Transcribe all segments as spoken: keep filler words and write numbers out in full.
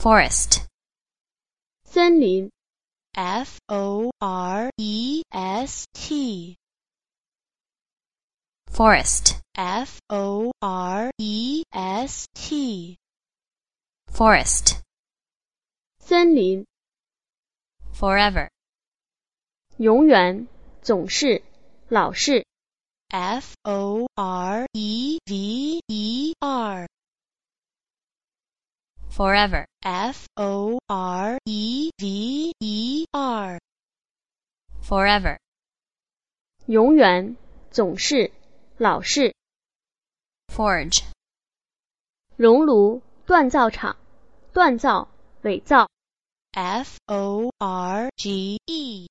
Forest. 森林 F O R E S T. Forest. F O R E S T. Forest. 森林 Forever. 永远总是老是 F O R E V E R. Forever. F O R E V E R. Forever. 永远总是老是 Forge. 熔炉锻造厂锻造伪造 F O R G E.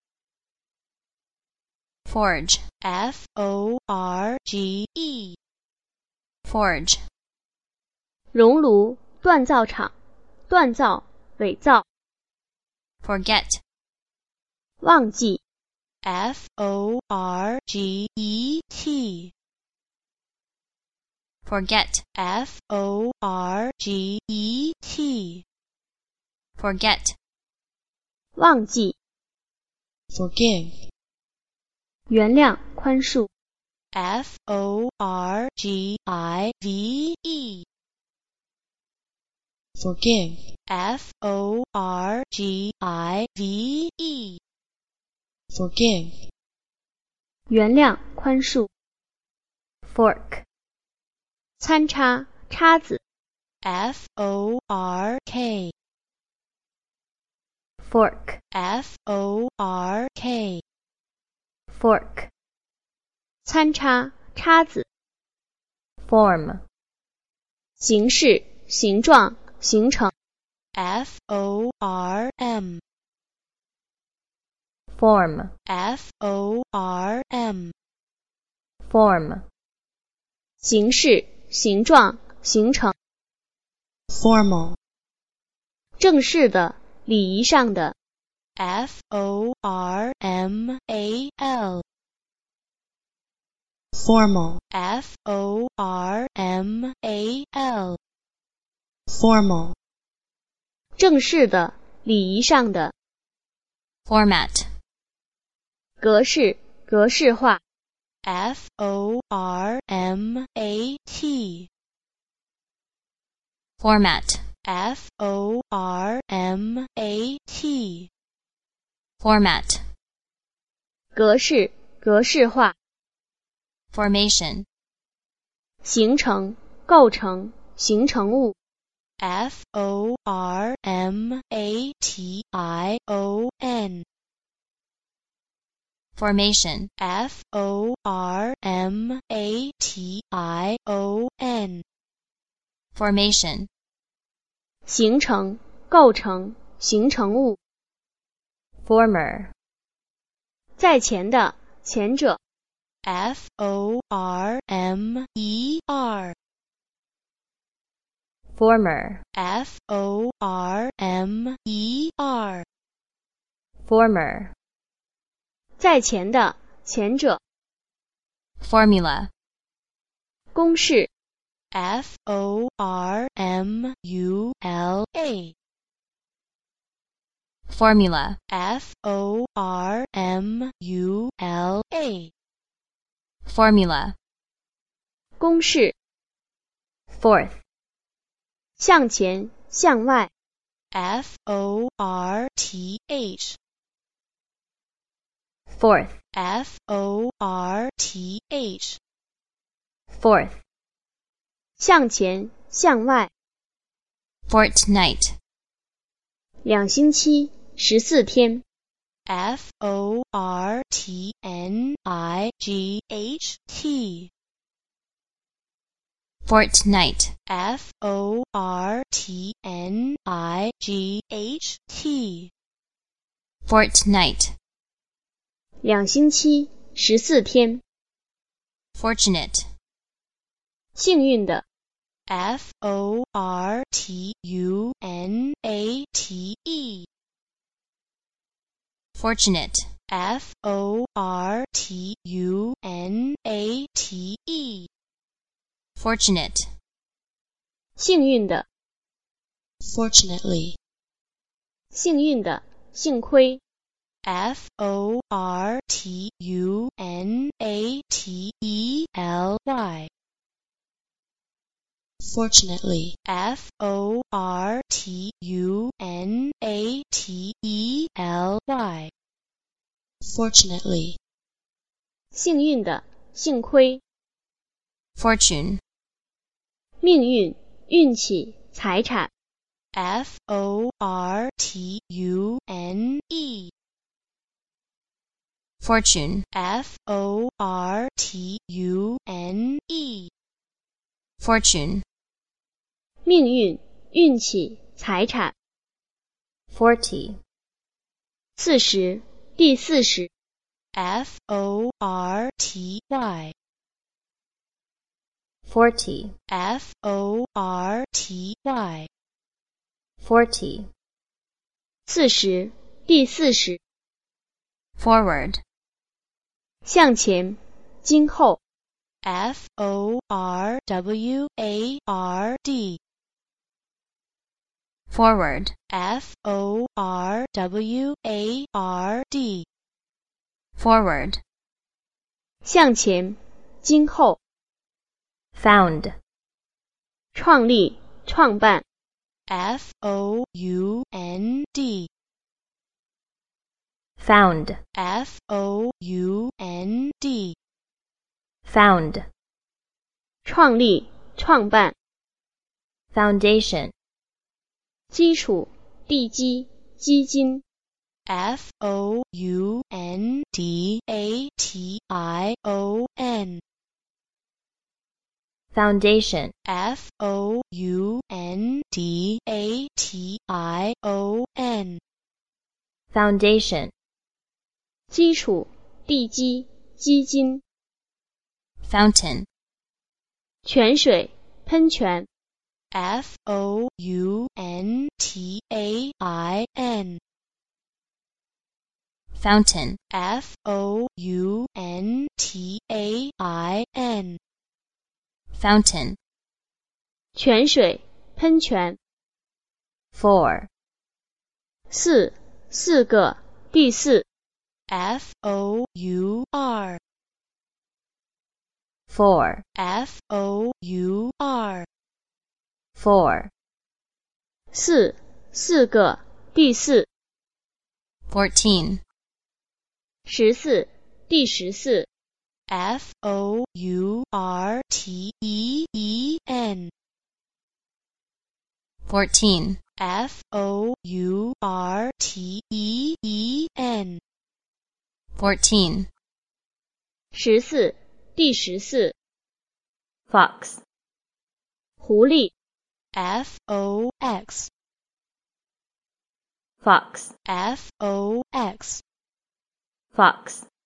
Forge. F O R G E. Forge. 熔炉锻造厂锻造伪造 Forget. 忘记 F O R G E T. Forget. F O R G E T. Forget. 忘记 Forgive. 原谅宽恕 F O R G I V E. Forgive. F O R G I V E. Forgive. 原谅宽恕 Fork 餐叉叉子 F O R K. Fork F O R K. Fork 餐叉叉子 Form. 形式形状形成 F O R M. Form. F O R M. Form. 形式形状形成 Formal. 正式的礼仪上的 F O R M A L. Formal. F O R M A L. Formal. 正式的礼仪上的 Format. 格式格式化 F O R M A T. Format. F O R M A T. Format. 格式格式化 Formation. 形成构成形成物 F O R M A T I O N. Formation. F O R M A T I O N. Formation. 形成构成形成物 Former. 在前的前者 F O R M E R. Former. F O R M E R. Former. 在前的前者 Formula. 公式 F O R M U L A. Formula. F O R M U L A. Formula. 公式 Fourth. 向前向外 F O R T H. Fourth. F O R T H. Fourth. 向前向外 Fortnight. 两星期十四天 F O R T N I G H T. Fortnight. F O R T N I G H T. Fortnight. 两星期十四天 Fortunate. 幸运的 F O R T U N A T E. Fortunate. F O R T U N A T E. Fortunate. 幸运的 Fortunately. 幸运的，幸亏。 F O R T U N A T E L Y. Fortunately. F O R T U N A T E L Y. Fortunately. 幸运的，幸亏。 Fortune. 命运，运气，财产。 F O R T U N E. Fortune. F O R T U N E. Fortune. 命运，运气，财产。 Forty. 四十，第四十。 F O R T Y. Forty. F O R T Y. Forty. 四十，第四十。 Forward. 向前，今后。 F O R W A R D. Forward. F O R W A R D. Forward. 向前，今后。 Found. 创立，创办。 F O U N D. Found. F O U N D. Found. 创立，创办。 Foundation. 基础，地基，基金。 F O U N D A T I O N. Foundation. F O U N D A T I O N. Foundation. 基础，地基，基金。 Fountain. 泉水，喷泉。 F O U N T A I N. Fountain. F O U N T A I N. Fountain. 泉水，喷泉。 Four. 四，四个，第四。 F O U R. Four. F O U R. Four. 四，四个，第四。 Fourteen. 十四，第十四。 F O U R T E E N. Fourteen. F O U R T E E N. Fourteen. 十四，第十四。 Fox. 狐狸。 F O X. Fox. F O X. Fox.